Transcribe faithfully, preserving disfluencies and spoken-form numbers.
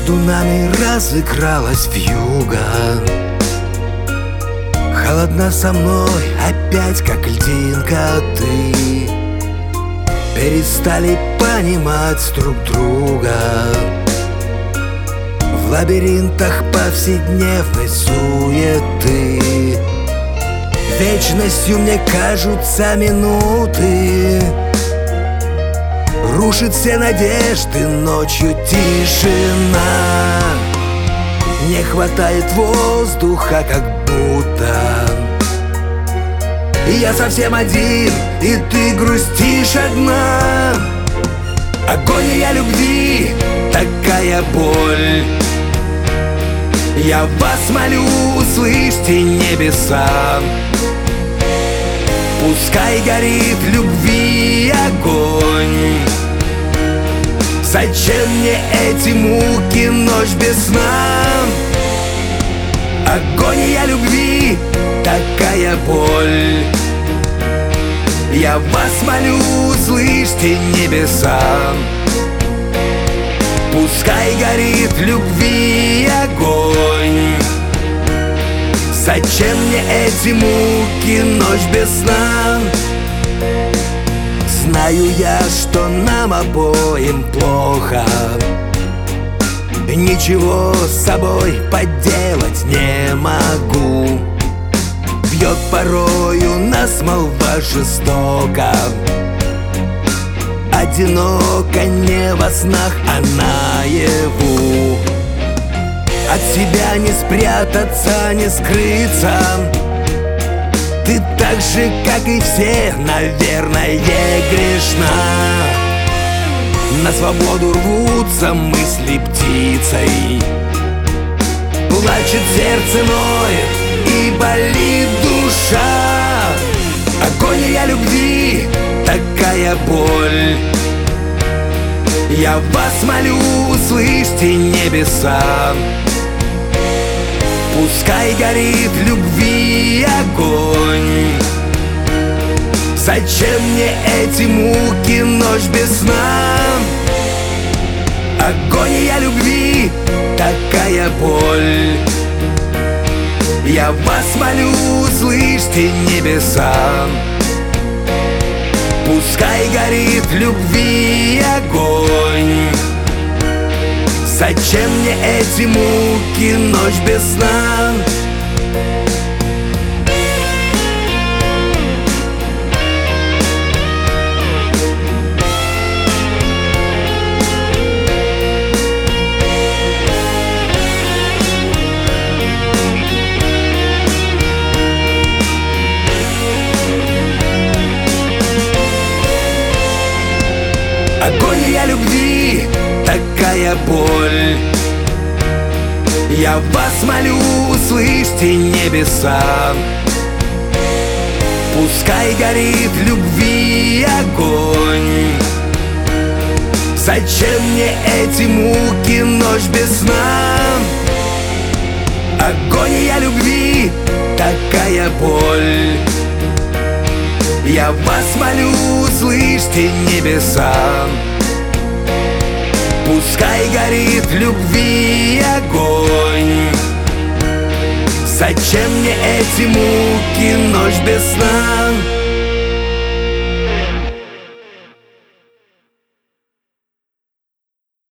Между нами разыгралась вьюга. Холодна со мной опять, как льдинка, ты. Перестали понимать друг друга. В лабиринтах повседневной суеты вечностью мне кажутся минуты. Рушит все надежды, ночью тишина. Не хватает воздуха, как будто. И я совсем один, и ты грустишь одна. Агония любви, такая боль. Я вас молю, услышьте небеса. Пускай горит в любви огонь. Зачем мне эти муки, ночь без сна? Агония любви, такая боль. Я вас молю, услышьте небеса. Пускай горит в любви огонь. Зачем мне эти муки, ночь без сна? Знаю я, что нам обоим плохо. Ничего с собой поделать не могу. Бьет порою нас молва жестоко. Одиноко не во снах, а наяву. От себя не спрятаться, не скрыться. Ты так же, как и все, наверное, грешна. На свободу рвутся мысли птицей. Плачет сердце, ноет и болит душа. Агония любви, такая боль. Я вас молю, услышьте небеса. Пускай горит в любви огонь. Зачем мне эти муки, ночь без сна? Агония любви, такая боль. Я вас молю, услышьте небеса. Пускай горит в любви огонь. Зачем мне эти муки, ночь без сна? Агония любви, такая боль. Я вас молю, услышьте небеса. Пускай горит в любви огонь. Зачем мне эти муки, ночь без сна? Агония любви, такая боль. Я вас молю, услышьте небеса. Пускай горит в любви огонь. Зачем мне эти муки, ночь без сна?